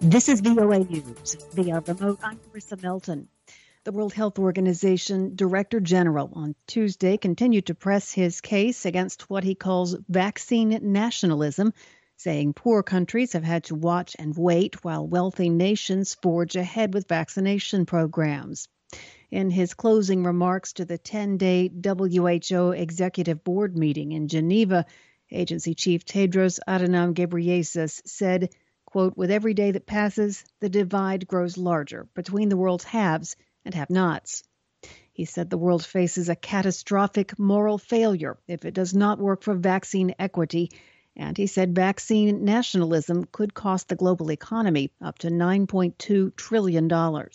This is VOA News via remote. I'm Marissa Melton. The World Health Organization Director General on Tuesday continued to press his case against what he calls vaccine nationalism, saying poor countries have had to watch and wait while wealthy nations forge ahead with vaccination programs. In his closing remarks to the 10-day WHO Executive Board meeting in Geneva, Agency Chief Tedros Adhanom Ghebreyesus said, quote, "With every day that passes, the divide grows larger between the world's haves and have-nots." He said the world faces a catastrophic moral failure if it does not work for vaccine equity, and he said vaccine nationalism could cost the global economy up to $9.2 trillion.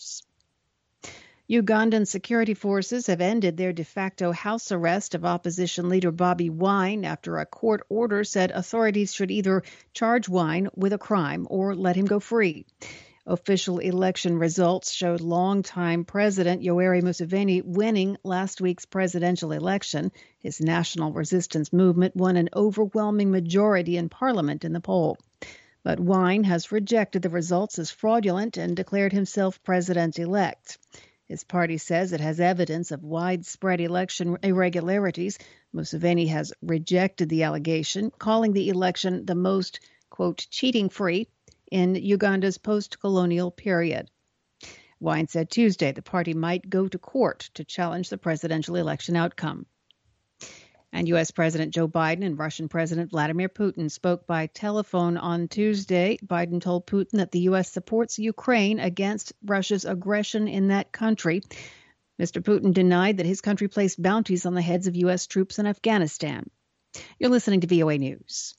Ugandan security forces have ended their de facto house arrest of opposition leader Bobi Wine after a court order said authorities should either charge Wine with a crime or let him go free. Official election results showed longtime President Yoweri Museveni winning last week's presidential election. His national resistance movement won an overwhelming majority in parliament in the poll. But Wine has rejected the results as fraudulent and declared himself president-elect. His party says it has evidence of widespread election irregularities. Museveni has rejected the allegation, calling the election the most, quote, cheating-free in Uganda's post-colonial period. Wine said Tuesday the party might go to court to challenge the presidential election outcome. And U.S. President Joe Biden and Russian President Vladimir Putin spoke by telephone on Tuesday. Biden told Putin that the U.S. supports Ukraine against Russia's aggression in that country. Mr. Putin denied that his country placed bounties on the heads of U.S. troops in Afghanistan. You're listening to VOA News.